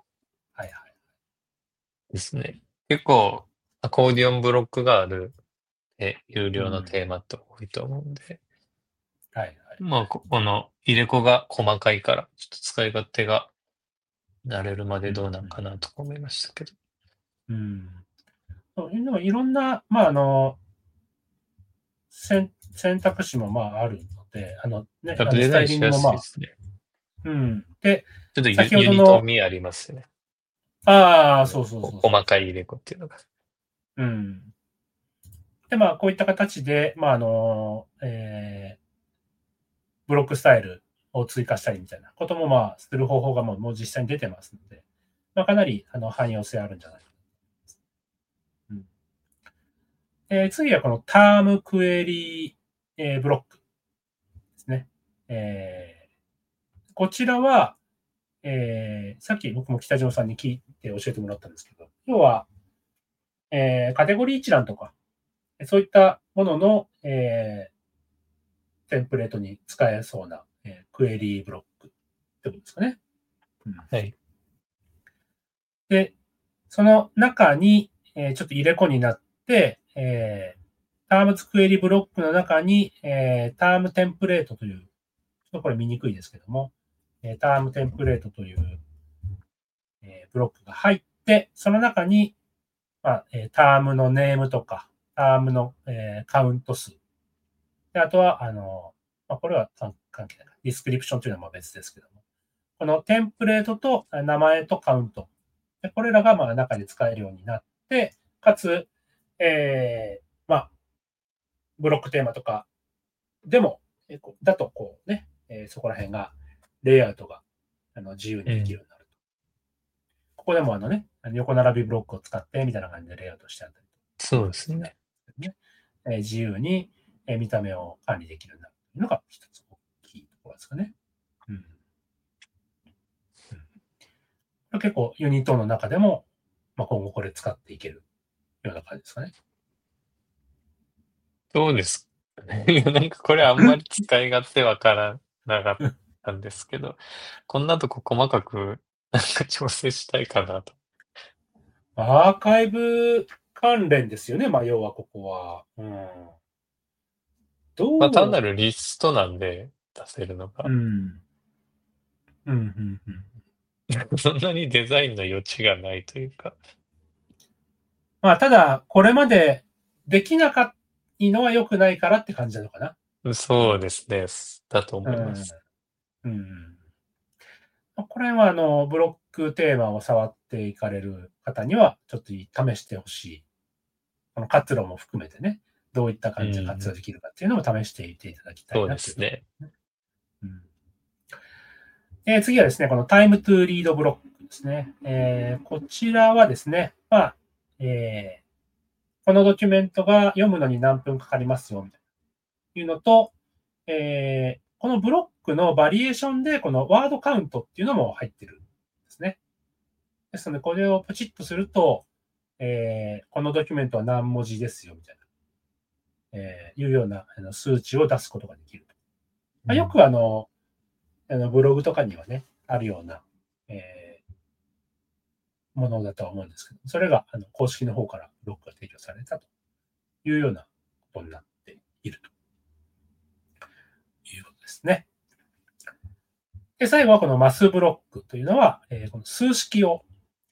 ですね。結構、アコーディオンブロックがある、有料のテーマって多いと思うんで。この入れ子が細かいから、ちょっと使い勝手が慣れるまでどうなんかなと思いましたけど。 でもいろんな、選択肢もあるので、 デザインしやすいですね。 で、 ちょっとユニトミありますね。 そう。 細かい入れ子っていうのが。 で、こういった形で、ブロックスタイルを追加したりみたいなことも、する方法がもう実際に出てますので、かなり汎用性あるんじゃないかな。次はこのタームクエリー、ブロックですね。こちらは、さっき僕も北島さんに聞いて教えてもらったんですけど、要は、カテゴリー一覧とか、そういったものの、テンプレートに使えそうな、クエリーブロックってことですかね。で、その中に、ちょっと入れ子になって、タームズクエリブロックの中に、タームテンプレートという、ちょっとこれ見にくいですけども、タームテンプレートという、ブロックが入って、その中に、タームのネームとか、タームの、カウント数。で、あとは、これは関係ない。ディスクリプションというのは別ですけども。このテンプレートと名前とカウント。でこれらが中で使えるようになって、かつ、ブロックテーマとかでも、だとこうね、そこら辺が、レイアウトが自由にできるようになると。ここでも横並びブロックを使ってみたいな感じでレイアウトしてあったりと。 そうですね。 自由に見た目を管理できるようになるというのが一つ大きいところですかね。結構ユニットの中でも、今後これ使っていけるような感じですかね。 そうですなんかこれあんまり使い勝手わからなかったんですけど、こんなとこ細かくなんか調整したいかなと。 アーカイブ関連ですよね、まあ、要はここは。 まあ、単どう、 なるリストなんで、出せるのが。 うん。うん、うん、うん。 そんなにデザインの余地がないというか。 まあ、ただ、これまでできなかったのは良くないからって感じなのかな。 そうですね。だとうん。 思います。 うん。これは、ブロックテーマを触っていかれる方には、ちょっと試してほしい。この活路も含めてね、どういったう感じで活用ん。 できるかっていうのを試していていただきたいそうなっていうとこですね。 ろですね。次はですね、この Time to Read ブロックですね。こちらはですね、まあ、このドキュメントが読むのに何分かかりますよ、みたいないうのと、このブロックのバリエーションで、このワードカウントっていうのも入ってるんですね。ですので、これをポチッとすると、このドキュメントは何文字ですよ、みたいな、いうような数値を出すことができると。よくブログとかにはね、あるような、ものだとは思うんですけど、それが公式の方からブロックが提供されたというようなことになっているということですね。で、最後はこのマスブロックというのは、この数式を、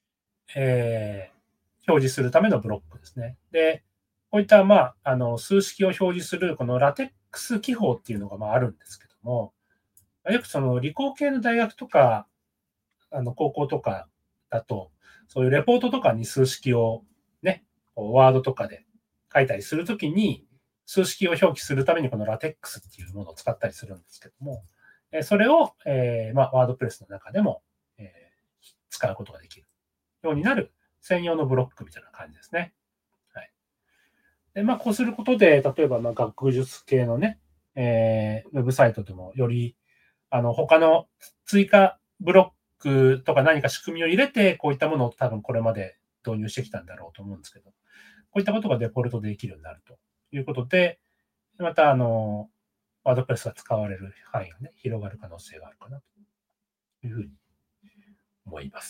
表示するためのブロックですね。で、こういった、まあ、数式を表示するこのラテックス記法っていうのがまああるんですけども、よくその理工系の大学とか、高校とかだと、そういうレポートとかに数式をね、ワードとかで書いたりするときに、数式を表記するためにこのラテックスっていうものを使ったりするんですけども、それを、まあ、ワードプレスの中でも、使うことができるようになる専用のブロックみたいな感じですね。はい。で、まあ、こうすることで、例えば、まあ、学術系のね、ウェブサイトでもより、他の追加ブロックとか何か仕組みを入れて、こういったものを多分これまで導入してきたんだろうと思うんですけど、こういったことがデフォルトでできるようになるということで、また、ワードプレスが使われる範囲がね、広がる可能性があるかなというふうに思います。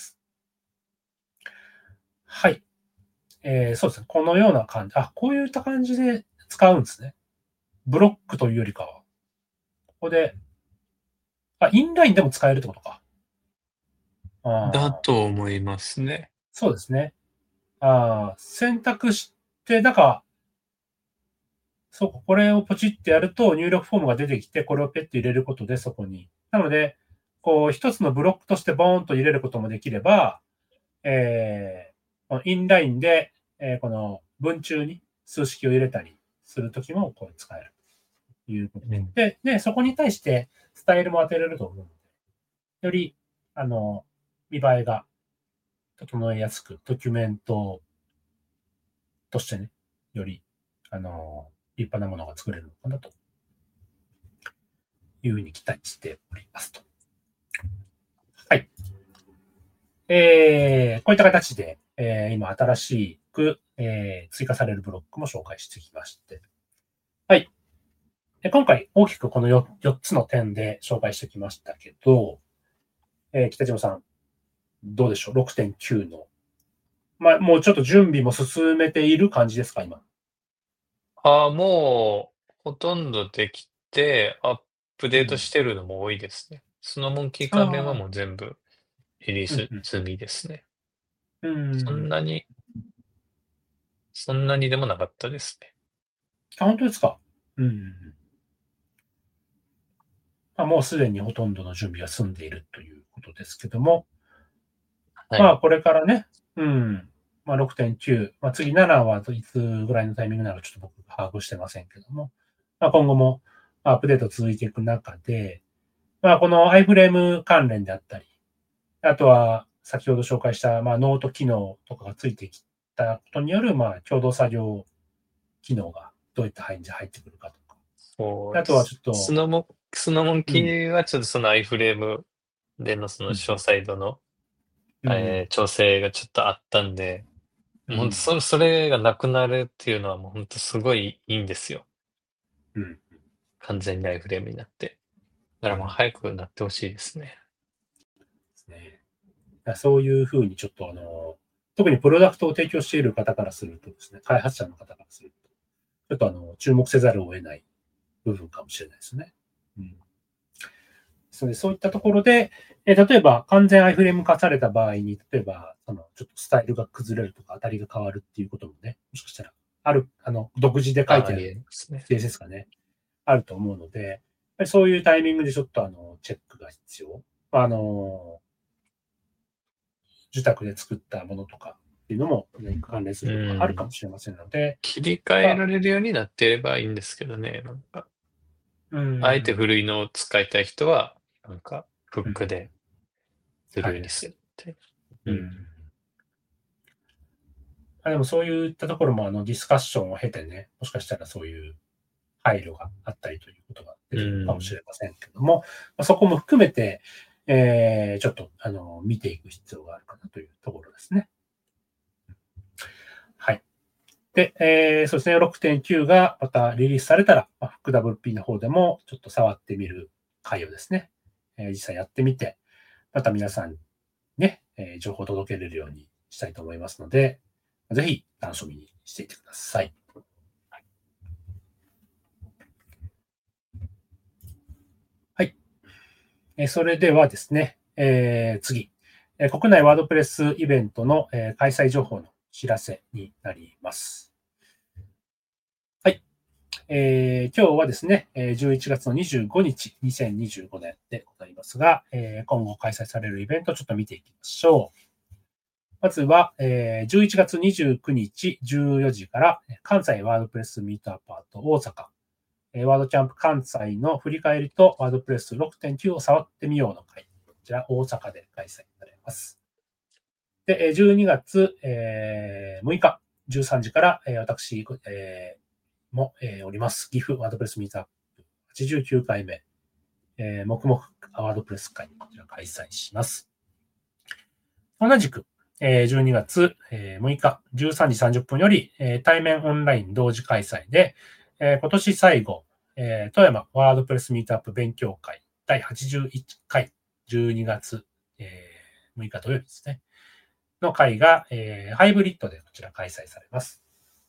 はい。そうですね。このような感じ。こういった感じで使うんですね。ブロックというよりかは。ここで、インラインでも使えるってことか。 だあと思いますね。 そうですね。選択して、だから、そうか、これをポチってやると入力フォームが出てきて、これをペッて入れることでそこに。なので、こう、一つのブロックとしてボーンと入れることもできれば、このインラインで、この文中に数式を入れたりするときもこう使えるということうん。 で、そこに対してスタイルも当てれると思うので、より、見栄えが整えやすく、ドキュメントとしてね、より、立派なものが作れるのかなというふうに期待しておりますと。はい。こういった形で、今新しく、追加されるブロックも紹介してきまして。はい。今回大きくこの 4つの点で紹介してきましたけど、北島さん、どうでしょう？ 6.9 の。まあ、もうちょっと準備も進めている感じですか、今。 もうほとんどできて、アップデートうん。 してるのも多いですね。スノモンキー関連はああ、 もう全部リリーうんうん。 ス済みですね。 うそんん。 なにそんなにでもなかったですね。 本当ですか？うん。もうすでにほとんどの準備が済んでいるということですけども、 はい。 これからね、6.9、次7はいつぐらいのタイミングなのかちょっと僕把握してませんけども、今後もアップデート続いていく中で、この iFrame 関連であったり、あとは先ほど紹介した、ノート機能とかがついてきたことによる、共同作業機能がどういった範囲で入ってくるかとか、あとはそうです。 ちょっと、 スノモンキうん、 ーはちょっとその iFrame でのそのうん、 詳細度の、 うん、 調整がちょっとあったんで、 うん、 それがなくなるっていうのはもうほんとすごいいいんですよ。 うん、 完全に iFrame になって。だからもううん、 早くなって欲しいですね。 ですね。そういうふうにちょっと特にプロダクトを提供している方からするとですね、開発者の方からすると、ちょっと注目せざるを得ない部分かもしれないですね。そういったところで、例えば完全アイフレーム化された場合に、例えば、ちょっとスタイルが崩れるとか、当たりが変わるっていうこともね、もしかしたら、独自で書いてある CSS がね、あると思うので、やっぱりそういうタイミングでちょっとチェックが必要。受託で作ったものとかっていうのも関連することがあるかもしれませんので。 切り替えられるようになっていればいいんですけどね、なんか。あえて古いのを使いたい人は、なんか、フックでスルーにするって。 でもそういったところもディスカッションを経てね、もしかしたらそういう配慮があったりということが出てくるかもしれませんけども、そこも含めて、ちょっと見ていく必要があるかなというところですね。はい。で、そうですね、6.9 がまたリリースされたら、FWP の方でもちょっと触ってみる回をですね、実際やってみて、また皆さんにね、情報を届けれるようにしたいと思いますので、ぜひ楽しみにしていてください。はい。それではですね、次、国内ワードプレスイベントの開催情報の知らせになります。はい。今日はですね、11月の25日、2025年でございますが、今後開催されるイベントをちょっと見ていきましょう。まずは、11月29日14時から、関西ワードプレスミートアップアート大阪、ワードキャンプ関西の振り返りとワードプレス 6.9 を触ってみようの会、こちら大阪で開催されます。で、12月、6日13時から、私、も、おります。岐阜ワードプレスミートアップ89回目、黙々ワードプレス会、こちら開催します。同じく、12月6日13時30分より、対面オンライン同時開催で、今年最後、富山ワードプレスミートアップ勉強会第81回12月、6日土曜日ですね。の会が、ハイブリッドでこちら開催されます。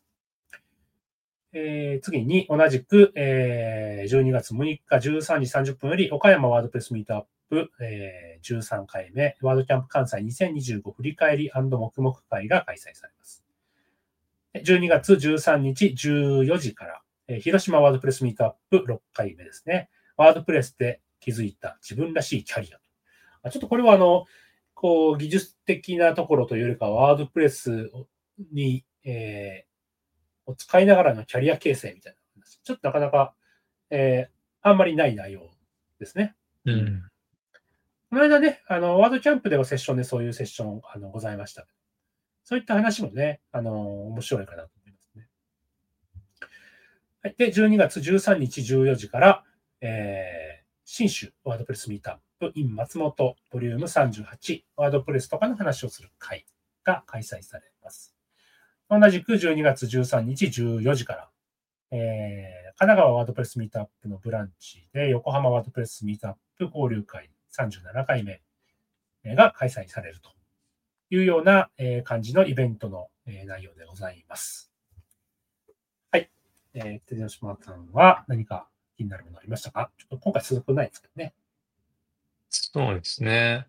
次に同じく、12月6日13時30分より岡山ワードプレスミートアップ、13回目ワードキャンプ関西2025振り返り&黙々会が開催されます。12月13日14時から、広島ワードプレスミートアップ6回目ですね。ワードプレスで築いた自分らしいキャリア。ちょっとこれは技術的なところというよりかワードプレスに、を使いながらのキャリア形成みたいな話。ちょっとなかなか、あんまりない内容ですね。この間ね、ワードキャンプではセッションでそういうセッションございました。そういった話もね、面白いかなと思いますね。はい、で、12月13日14時から、新州ワードプレスミートアップ in 松本ボリューム38ワードプレスとかの話をする会が開催されます。同じく12月13日14時から、神奈川ワードプレスミートアップのブランチで横浜ワードプレスミートアップ交流会37回目が開催されるというような感じのイベントの内容でございます。はい。手島さんは何か気になるものありましたか？ちょっと今回すごくないですけどね。 そうですね。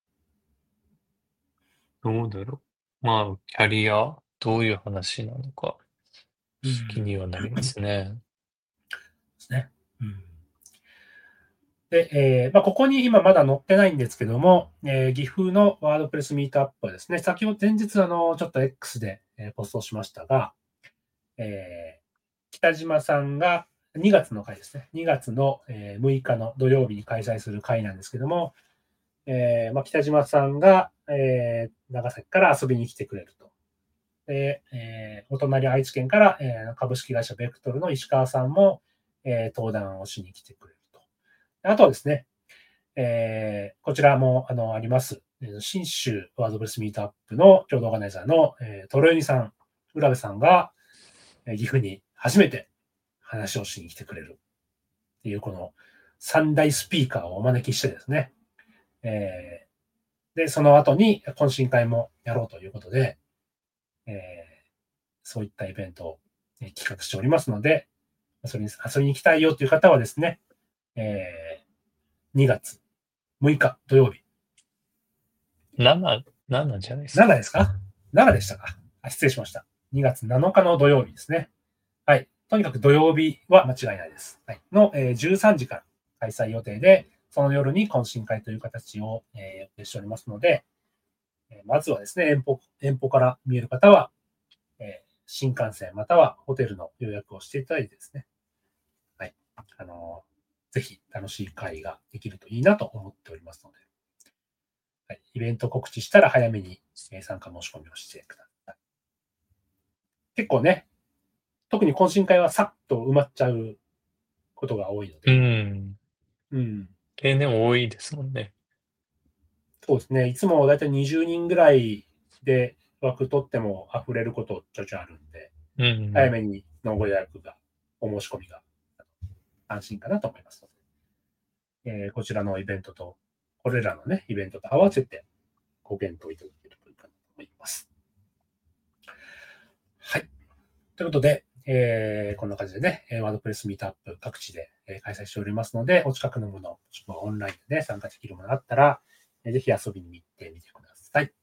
どうだろう。まあ、キャリア、どういう話なのか、気にはなりますね。 ですね。で、ここに今まだ載ってないんですけども、岐阜のワードプレスミートアップはですね、先ほど前日ちょっと X で、ポストしましたが、北島さんが2月の回ですね、2月の、6日の土曜日に開催する回なんですけども、北島さんが、長崎から遊びに来てくれると。で、お隣愛知県から、株式会社ベクトルの石川さんも、登壇をしに来てくれると。あとはですね、こちらもあります、新州ワードプレスミートアップの共同オーガナイザーの、トロユニさん、浦部さんが、岐阜に初めて話をしに来てくれるっていう、この3大スピーカーをお招きしてですね、で、その後に懇親会もやろうということで、 そういったイベントを企画しておりますので、それに遊びに行きたいよという方はですね、2月6日土曜日。 7じゃないですか。 7ですか ?7 でしたか。失礼しました。2月7日の土曜日ですね。はい。とにかく土曜日は間違いないです。はい。の、13時から開催予定で、その夜に懇親会という形を、予定しておりますので、まずはですね、遠方から見える方は、新幹線またはホテルの予約をしていただいてですね、はい。ぜひ楽しい会ができるといいなと思っておりますので、はい、イベント告知したら早めに参加申し込みをしてください。結構ね、特に懇親会はさっと埋まっちゃうことが多いので。 例年多いですもんね。 そうですね。いつもだいたい20人ぐらいで枠取っても溢れることちょちょあるんで、早めにのご予約が、お申し込みが安心かなと思いますので、こちらのイベントと、これらのね、イベントと合わせてご検討いただけるといいかなと思います。はい。ということで、こんな感じでね、ワードプレスミートアップ各地で開催しておりますので、お近くのもの、もしくはオンラインでね、参加できるものがあったら、ぜひ遊びに行ってみてください。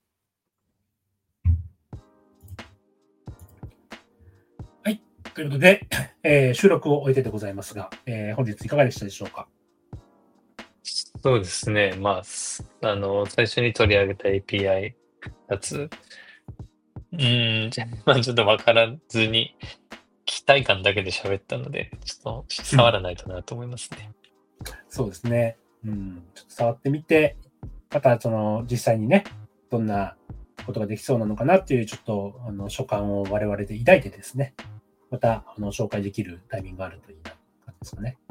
はい。ということで、収録を終えてでございますが、本日いかがでしたでしょうか。 そうですね。まあ、最初に取り上げた API やつ、まあちょっとわからずに、期待感だけで喋ったので、ちょっと触らないとなと思いますね。 そうですね。ちょっと触ってみて、また実際にね、どんなことができそうなのかなっていう、ちょっと所感を我々で抱いてですね、また紹介できるタイミングがあるといいなという感じですかね。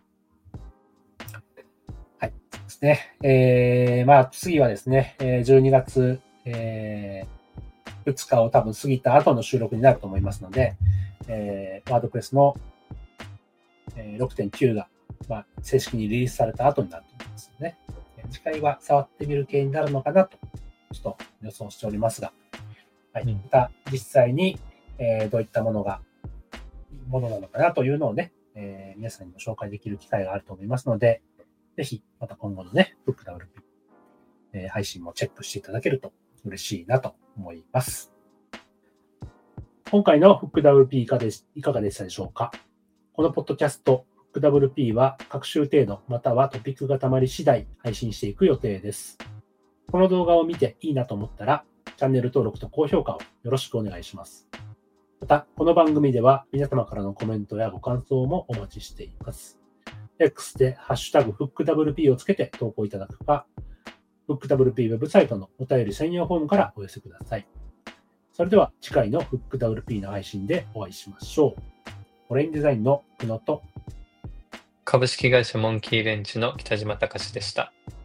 はい。そうですね。まあ次はですね、12月、2日を多分過ぎた後の収録になると思いますので、ワードプレスの、6.9 が、正式にリリースされた後になると思いますので、次回は触ってみる系になるのかなと、ちょっと予想しておりますが、はい。また実際に、どういったものなのかなというのをね、皆さんにも紹介できる機会があると思いますので、ぜひまた今後のね、FookWP、配信もチェックしていただけると嬉しいなと思います。今回の FookWP いかがでしたでしょうか。このポッドキャスト FookWP は各週程度またはトピックがたまり次第配信していく予定です。この動画を見ていいなと思ったらチャンネル登録と高評価をよろしくお願いします。また、この番組では皆様からのコメントやご感想もお待ちしています。X でハッシュタグ FookWP をつけて投稿いただくか、FookWP ウェブサイトのお便り専用フォームからお寄せください。それでは次回の FookWP の配信でお会いしましょう。オレインデザインの久野と株式会社モンキーレンチの北島隆でした。